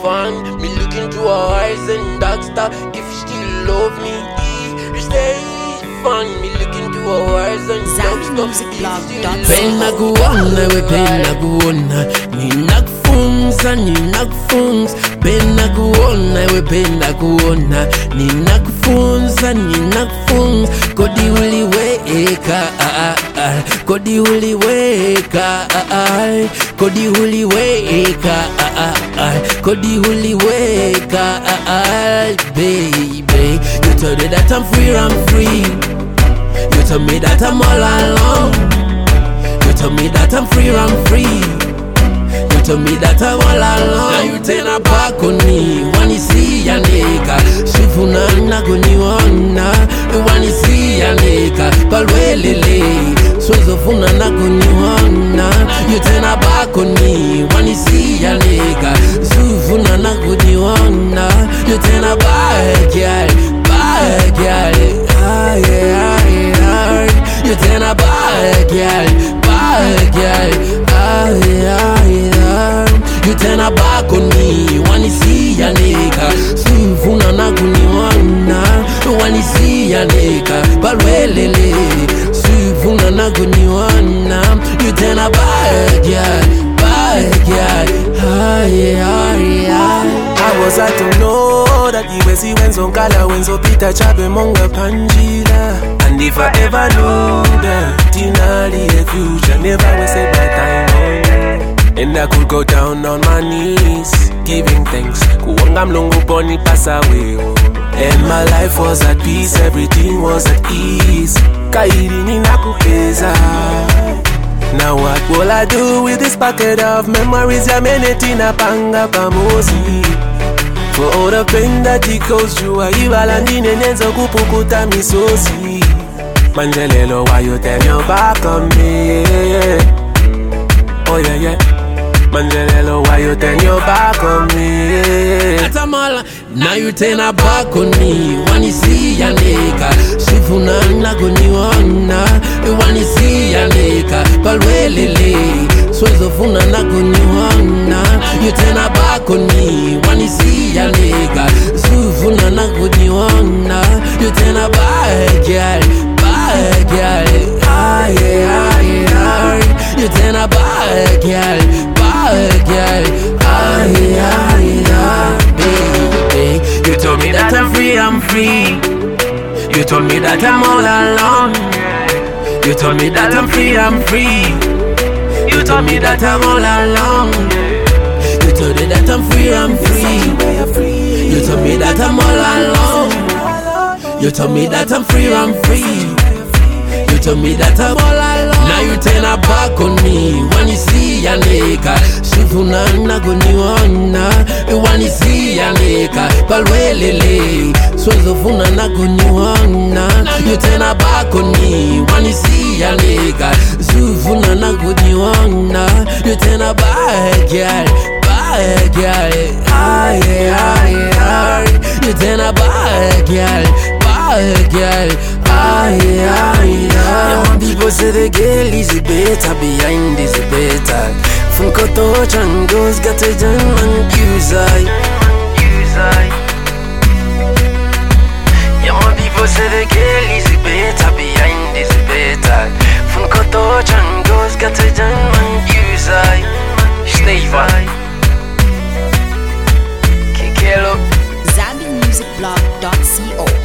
fun. Me look into her eyes and ask her if she still love me. Stay fun. Me look into her eyes and Pena kuona we pena kuona ninakufunza ninakufunza pena kuona we pena kuona ninakufunza ninakufunza kodi uliweka kodi uliweka kodi uliweka kodi uliweka baby you told me that I'm free you told me that I'm all alone. You told me that I'm free. You told me that I'm all alone. Now you turn a back on me. Wanna see ya nigga. Shifuna na kuniona. Wanna see ya nigga. Palwelele. Swezo funa na kuniona. You turn a back on me. Wanna see ya nigga. Shifuna na kuniona. You turn a back, girl. Back, girl. You turn a bad girl, you turn a back on me, wanna see ya nigga. Sifuna na kuniona, wanna see ya nigga. Balwelele, sifuna na kuniona. You turn a bad girl, I was I don't know that you were see when so kala when so Peter chabe monga panjila. And if I ever knew that Tinali the future never wasted my time on. And I could go down on my knees giving thanks. Kuwanga mlungu poni pass away. And my life was at peace, everything was at ease. Kairi nina kupeza. Now what will I do with this packet of memories? Ya menetina panga pamosi. For all the pain that it caused you, Ivala ndine nenzo kupukuta misosi. Manjelelo, why you turn your back on me? Oh yeah, yeah. Manjelelo, why you turn your back on me? Atamala, now you turn a back on me. Wanna see ya nigga. Shifuna na kuniona. Wanna see ya nigga. Palwelele. Swezo funa na kuniona. You turn a back on me. Wanna see ya nigga. Shifuna na kuniona. You turn a back, girl. You turn a bad girl, baby. You told me that I'm free. You told me that I'm all alone. You told me that I'm free. You told me that I'm all alone. You told me that I'm free. You told me that I'm all alone. You told me that I'm free. You told me that I'm all alone. Now you turn a back on me. Wanna see ya nigga. Shifuna na kuniona. Wanna see ya nigga. Palwelele. Swezo funa na kuniona. You turn a back on me. Wanna see ya nigga. Shifuna na kuniona. You turn a back, girl. You turn a back, girl. Yeah, people say the girl is better, behind is better. From Koto Chango's got a German Qzai. Yeah, people say the girl is better, behind is better. From Koto Chango's got a German Qzai. Stay fine. ZambianMusicBlog.co